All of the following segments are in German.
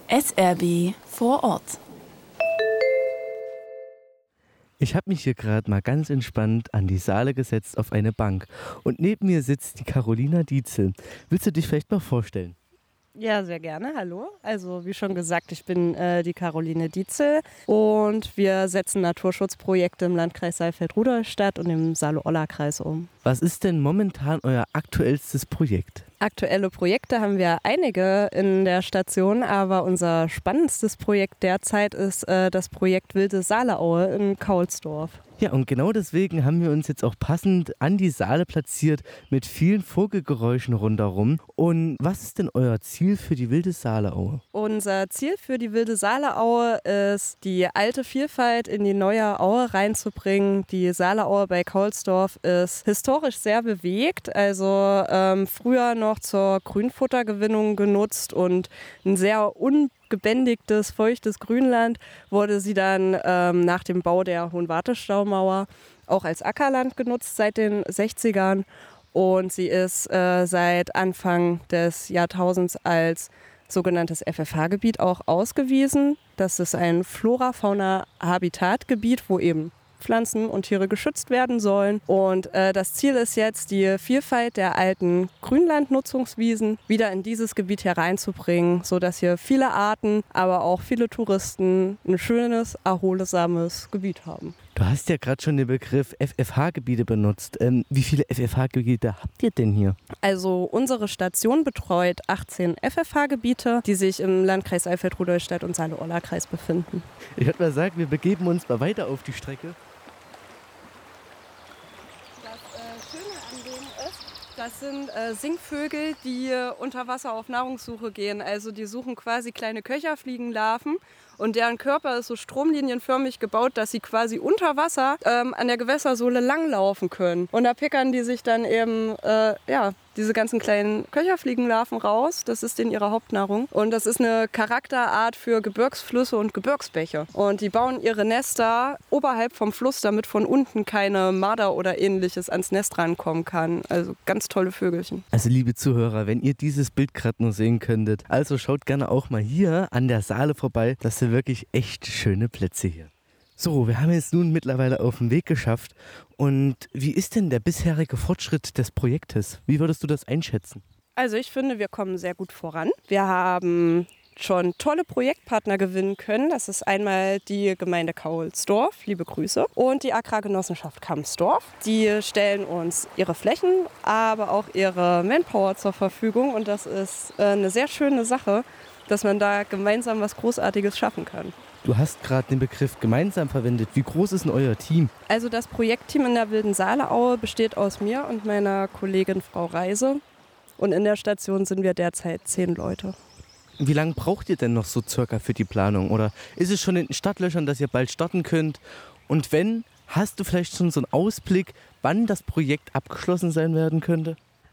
SRB vor Ort. Ich habe mich hier gerade mal ganz entspannt an die Saale gesetzt auf eine Bank. Und neben mir sitzt die Carolina Dietzel. Willst du dich vielleicht mal vorstellen? Ja, sehr gerne. Hallo. Also wie schon gesagt, ich bin die Caroline Dietzel und wir setzen Naturschutzprojekte im Landkreis Saalfeld-Rudolstadt und im Saale-Olla-Kreis um. Was ist denn momentan euer aktuellstes Projekt? Aktuelle Projekte haben wir einige in der Station, aber unser spannendstes Projekt derzeit ist das Projekt Wilde Saaleaue in Kaulsdorf. Ja, und genau deswegen haben wir uns jetzt auch passend an die Saale platziert mit vielen Vogelgeräuschen rundherum. Und was ist denn euer Ziel für die Wilde Saaleaue? Unser Ziel für die Wilde Saaleaue ist, die alte Vielfalt in die neue Aue reinzubringen. Die Saaleaue bei Kaulsdorf ist historisch sehr bewegt, also früher noch zur Grünfuttergewinnung genutzt und ein sehr gebändigtes, feuchtes Grünland wurde sie dann nach dem Bau der Hohenwarte-Staumauer auch als Ackerland genutzt seit den 60ern und sie ist seit Anfang des Jahrtausends als sogenanntes FFH-Gebiet auch ausgewiesen. Das ist ein Flora-Fauna-Habitatgebiet, wo eben Pflanzen und Tiere geschützt werden sollen. Und das Ziel ist jetzt, die Vielfalt der alten Grünlandnutzungswiesen wieder in dieses Gebiet hereinzubringen, sodass hier viele Arten, aber auch viele Touristen ein schönes, erholsames Gebiet haben. Du hast ja gerade schon den Begriff FFH-Gebiete benutzt. Wie viele FFH-Gebiete habt ihr denn hier? Also unsere Station betreut 18 FFH-Gebiete, die sich im Landkreis Saalfeld-Rudolstadt und Saale-Olla-Kreis befinden. Ich würde mal sagen, wir begeben uns mal weiter auf die Strecke. Das Schöne an denen ist, das sind Singvögel, die unter Wasser auf Nahrungssuche gehen. Also die suchen quasi kleine Köcherfliegenlarven. Und deren Körper ist so stromlinienförmig gebaut, dass sie quasi unter Wasser an der Gewässersohle langlaufen können. Und da pickern die sich dann eben diese ganzen kleinen Köcherfliegenlarven raus. Das ist denen ihre Hauptnahrung. Und das ist eine Charakterart für Gebirgsflüsse und Gebirgsbäche. Und die bauen ihre Nester oberhalb vom Fluss, damit von unten keine Marder oder Ähnliches ans Nest rankommen kann. Also ganz tolle Vögelchen. Also liebe Zuhörer, wenn ihr dieses Bild gerade nur sehen könntet, also schaut gerne auch mal hier an der Saale vorbei. Das sind wirklich echt schöne Plätze hier. So, wir haben jetzt nun mittlerweile auf den Weg geschafft. Und wie ist denn der bisherige Fortschritt des Projektes? Wie würdest du das einschätzen? Also ich finde, wir kommen sehr gut voran. Wir haben schon tolle Projektpartner gewinnen können. Das ist einmal die Gemeinde Kaulsdorf, liebe Grüße, und die Agrargenossenschaft Kamsdorf. Die stellen uns ihre Flächen, aber auch ihre Manpower zur Verfügung. Und das ist eine sehr schöne Sache, dass man da gemeinsam was Großartiges schaffen kann. Du hast gerade den Begriff gemeinsam verwendet. Wie groß ist denn euer Team? Also das Projektteam in der Wilden Saaleaue besteht aus mir und meiner Kollegin Frau Reise. Und in der Station sind wir derzeit 10 Leute. Wie lange braucht ihr denn noch so circa für die Planung? Oder ist es schon in den Startlöchern, dass ihr bald starten könnt? Und wenn, hast du vielleicht schon so einen Ausblick, wann das Projekt abgeschlossen sein werden könnte?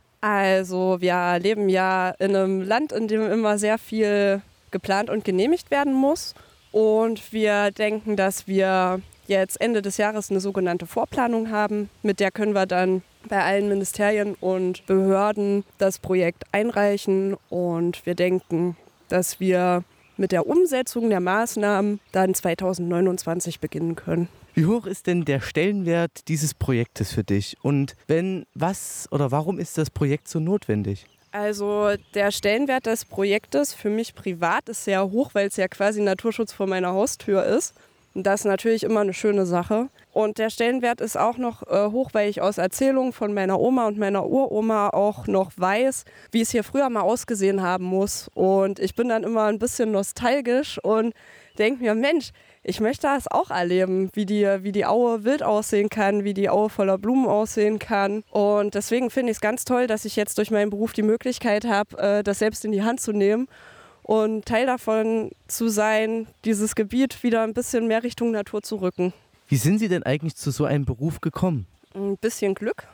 Also wir leben ja in einem Land, in dem immer sehr viel geplant und genehmigt werden muss. Und wir denken, dass wir jetzt Ende des Jahres eine sogenannte Vorplanung haben. Mit der können wir dann bei allen Ministerien und Behörden das Projekt einreichen. Und wir denken, dass wir mit der Umsetzung der Maßnahmen dann 2029 beginnen können. Wie hoch ist denn der Stellenwert dieses Projektes für dich? Und wenn, was oder warum ist das Projekt so notwendig? Also der Stellenwert des Projektes für mich privat ist sehr hoch, weil es ja quasi Naturschutz vor meiner Haustür ist. Und das ist natürlich immer eine schöne Sache. Und der Stellenwert ist auch noch hoch, weil ich aus Erzählungen von meiner Oma und meiner Uroma auch noch weiß, wie es hier früher mal ausgesehen haben muss. Und ich bin dann immer ein bisschen nostalgisch und denke mir, Mensch, ich möchte das auch erleben, wie die Aue wild aussehen kann, wie die Aue voller Blumen aussehen kann. Und deswegen finde ich es ganz toll, dass ich jetzt durch meinen Beruf die Möglichkeit habe, das selbst in die Hand zu nehmen und Teil davon zu sein, dieses Gebiet wieder ein bisschen mehr Richtung Natur zu rücken. Wie sind Sie denn eigentlich zu so einem Beruf gekommen? Ein bisschen Glück.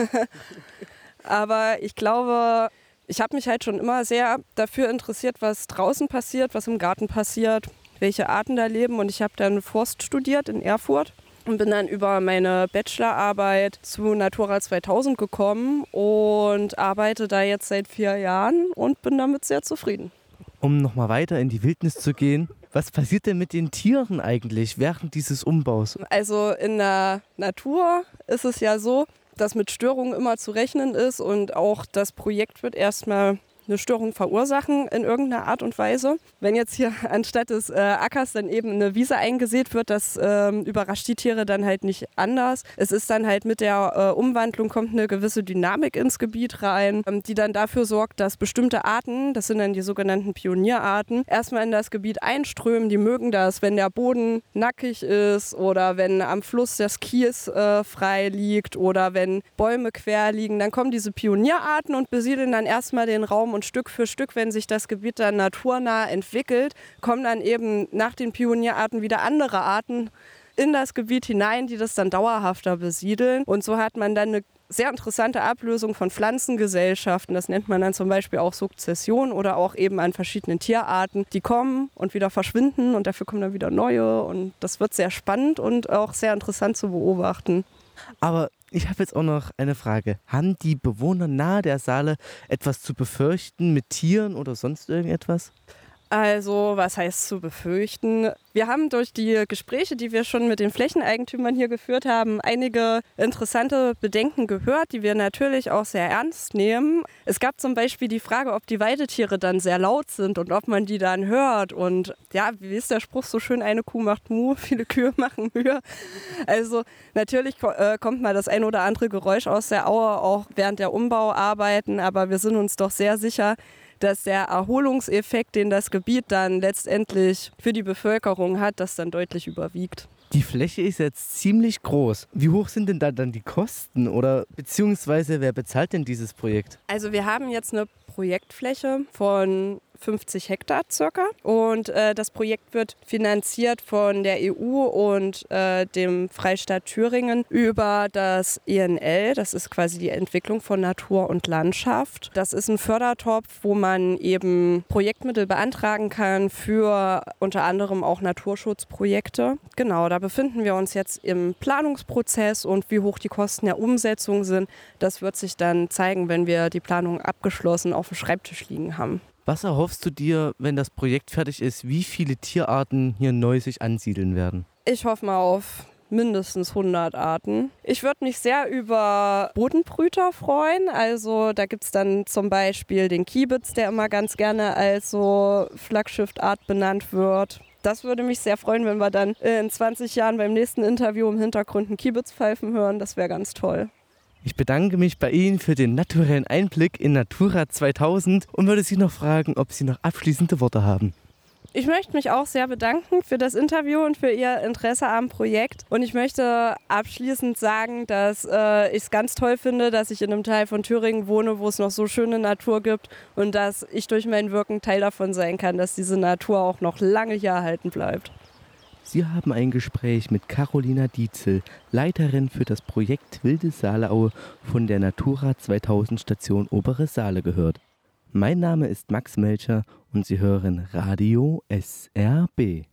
Aber ich glaube, ich habe mich halt schon immer sehr dafür interessiert, was draußen passiert, was im Garten passiert, welche Arten da leben. Und ich habe dann Forst studiert in Erfurt und bin dann über meine Bachelorarbeit zu Natura 2000 gekommen und arbeite da jetzt seit 4 Jahren und bin damit sehr zufrieden. Um nochmal weiter in die Wildnis zu gehen, was passiert denn mit den Tieren eigentlich während dieses Umbaus? Also in der Natur ist es ja so, dass mit Störungen immer zu rechnen ist und auch das Projekt wird erstmal eine Störung verursachen in irgendeiner Art und Weise. Wenn jetzt hier anstatt des Ackers dann eben eine Wiese eingesät wird, das überrascht die Tiere dann halt nicht anders. Es ist dann halt mit der Umwandlung kommt eine gewisse Dynamik ins Gebiet rein, die dann dafür sorgt, dass bestimmte Arten, das sind dann die sogenannten Pionierarten, erstmal in das Gebiet einströmen. Die mögen das, wenn der Boden nackig ist oder wenn am Fluss das Kies frei liegt oder wenn Bäume quer liegen. Dann kommen diese Pionierarten und besiedeln dann erstmal den Raum und Stück für Stück, wenn sich das Gebiet dann naturnah entwickelt, kommen dann eben nach den Pionierarten wieder andere Arten in das Gebiet hinein, die das dann dauerhafter besiedeln. Und so hat man dann eine sehr interessante Ablösung von Pflanzengesellschaften. Das nennt man dann zum Beispiel auch Sukzession oder auch eben an verschiedenen Tierarten, die kommen und wieder verschwinden und dafür kommen dann wieder neue. Und das wird sehr spannend und auch sehr interessant zu beobachten. Aber ich habe jetzt auch noch eine Frage. Haben die Bewohner nahe der Saale etwas zu befürchten mit Tieren oder sonst irgendetwas? Also, was heißt zu befürchten? Wir haben durch die Gespräche, die wir schon mit den Flächeneigentümern hier geführt haben, einige interessante Bedenken gehört, die wir natürlich auch sehr ernst nehmen. Es gab zum Beispiel die Frage, ob die Weidetiere dann sehr laut sind und ob man die dann hört. Und ja, wie ist der Spruch so schön, eine Kuh macht Mu, viele Kühe machen Mühe. Also natürlich kommt mal das ein oder andere Geräusch aus der Aue, auch während der Umbauarbeiten, aber wir sind uns doch sehr sicher, dass der Erholungseffekt, den das Gebiet dann letztendlich für die Bevölkerung hat, das dann deutlich überwiegt. Die Fläche ist jetzt ziemlich groß. Wie hoch sind denn da dann die Kosten oder beziehungsweise wer bezahlt denn dieses Projekt? Also wir haben jetzt eine Projektfläche von 50 Hektar circa und das Projekt wird finanziert von der EU und dem Freistaat Thüringen über das ENL. Das ist quasi die Entwicklung von Natur und Landschaft. Das ist ein Fördertopf, wo man eben Projektmittel beantragen kann für unter anderem auch Naturschutzprojekte. Genau, da befinden wir uns jetzt im Planungsprozess und wie hoch die Kosten der Umsetzung sind, das wird sich dann zeigen, wenn wir die Planung abgeschlossen auf dem Schreibtisch liegen haben. Was erhoffst du dir, wenn das Projekt fertig ist, wie viele Tierarten hier neu sich ansiedeln werden? Ich hoffe mal auf mindestens 100 Arten. Ich würde mich sehr über Bodenbrüter freuen. Also da gibt es dann zum Beispiel den Kiebitz, der immer ganz gerne als so Flaggschiffart benannt wird. Das würde mich sehr freuen, wenn wir dann in 20 Jahren beim nächsten Interview im Hintergrund einen Kiebitz pfeifen hören. Das wäre ganz toll. Ich bedanke mich bei Ihnen für den naturellen Einblick in Natura 2000 und würde Sie noch fragen, ob Sie noch abschließende Worte haben. Ich möchte mich auch sehr bedanken für das Interview und für Ihr Interesse am Projekt. Und ich möchte abschließend sagen, dass ich es ganz toll finde, dass ich in einem Teil von Thüringen wohne, wo es noch so schöne Natur gibt und dass ich durch mein Wirken Teil davon sein kann, dass diese Natur auch noch lange hier erhalten bleibt. Sie haben ein Gespräch mit Carolina Dietzel, Leiterin für das Projekt Wilde Saaleaue von der Natura 2000 Station Obere Saale gehört. Mein Name ist Max Melcher und Sie hören Radio SRB.